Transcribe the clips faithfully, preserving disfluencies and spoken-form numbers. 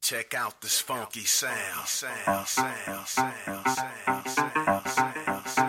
Check out this funky sound. sound, sound, sound, sound, sound, sound, sound, sound.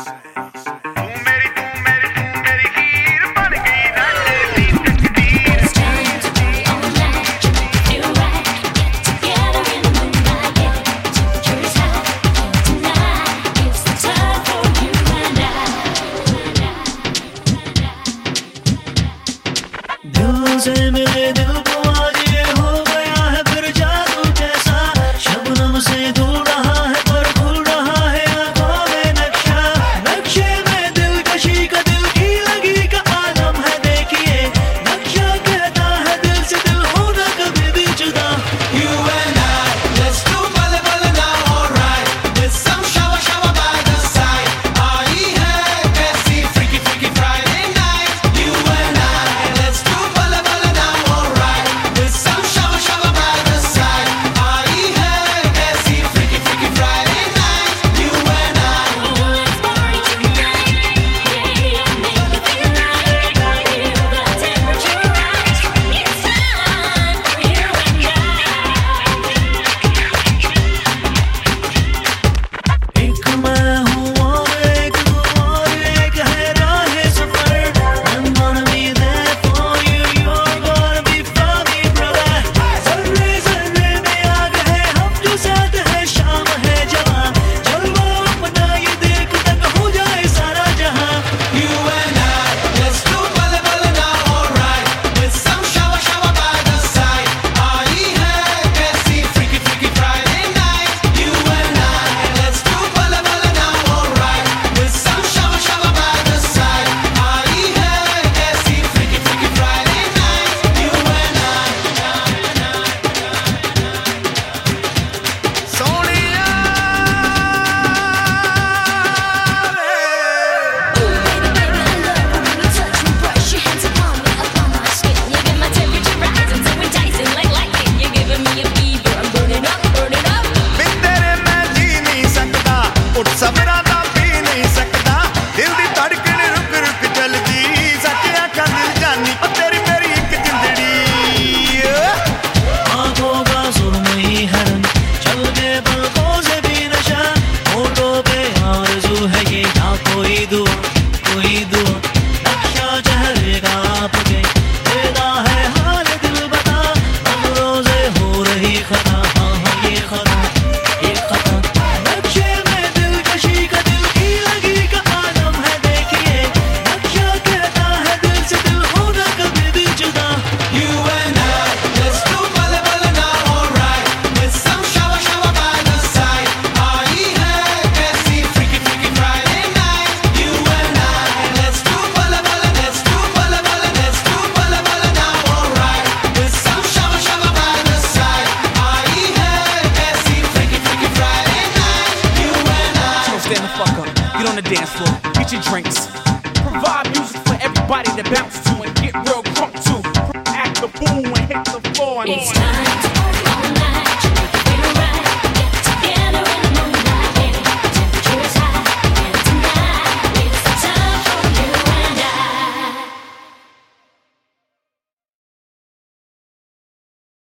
से मिले दिल को आज ये हो गया है फिर जादू जैसा शबनम से दूर रहा है पर भूल रहा है आंखों में नक्शा नक्शे में दिलकशी का दिल की लगी का आलम है देखिए नक्शा कहता है दिल से दिल होना कभी भी जुदा You and I, let's do bale bale now, alright with some shawa shawa by the side आई है कैसी freaky freaky Friday night You and I, let's do bale bale now, alright with some shawa shawa by the side आई है कैसी freaky freaky Friday night You and I Let's party tonight, yeah, make it feel right. Feel the temperature rise. It's time for you and I. एक मैं हूँ और एक तू और एक है राह सफर I'm gonna be there for you you're gonna be for me brother ज़र्रे ज़र्रे में आग है हम जो साथ है शाम है जवां जलवा अपना ये देख तक हो जाए सारा जहां You and I, let's do bale bale now, alright with some shawa shawa by the side आई है कैसी freaky freaky Friday night You and I, let's do bale bale now, alright with some shawa shawa by the side आई है कैसी freaky freaky Friday night You and I Sonia Baby, I love it when you touch me, brush your hands upon me, up on my skin. You get my temperature rising, so enticing like lightning. You're giving me a fever, I'm burning up, burning up. बिन तेरे मैं जी नहीं सकता उठ सवरा दा P नहीं सकता दिल दी धड़कन रुक रुक चलदी सच आखां दिल जानी ओ तेरी मेरी एक जिंदड़ी आँखों का सुरमई है रंग चल के पलकों से भी नशा होठों पे आरज़ू है ये ना कोई दुआ कोई दुआ नक्शा चेहरे का आपके तेरा है हाल दिल बता नजरों से हो रही खता हाँ हाँ ये खता ये खता नक्शे में दिलकशी का दिल की लगी का आलम है देखिए नक्शा कहता है दिल से दिल होना कभी भी जुदा You and I, let's do bale bale now, alright with some shawa shawa by the side आई है कैसी freaky freaky Friday night You and I, let's do bale bale, let's do bale bale, let's do bale bale now, alright with some shawa shawa by the side आई है कैसी freaky freaky Friday night You and I So stand the fuck up, get on the dance floor, get your drinks. Provide music for everybody to bounce to and get real crunk to. Act the fool and hit the floor and It's time to